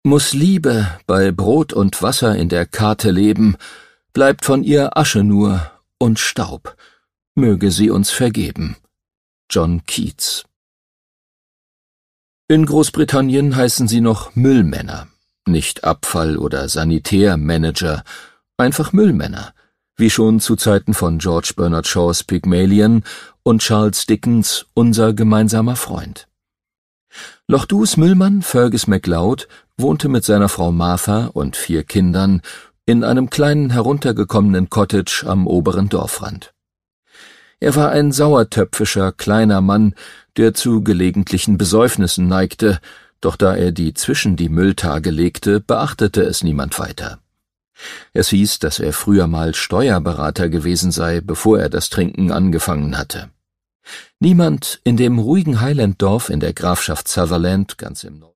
Muss Liebe bei Brot und Wasser in der Karte leben, bleibt von ihr Asche nur und Staub. Möge sie uns vergeben. John Keats. In Großbritannien heißen sie noch Müllmänner, nicht Abfall- oder Sanitärmanager, einfach Müllmänner, wie schon zu Zeiten von George Bernard Shaws Pygmalion und Charles Dickens Unser gemeinsamer Freund. Loch Dus Müllmann Fergus MacLeod wohnte mit seiner Frau Martha und 4 Kindern in einem kleinen heruntergekommenen Cottage am oberen Dorfrand. Er war ein sauertöpfischer, kleiner Mann, der zu gelegentlichen Besäufnissen neigte, doch da er die zwischen die Mülltage legte, beachtete es niemand weiter. Es hieß, dass er früher mal Steuerberater gewesen sei, bevor er das Trinken angefangen hatte. Niemand in dem ruhigen Highland-Dorf in der Grafschaft Sutherland, ganz im Norden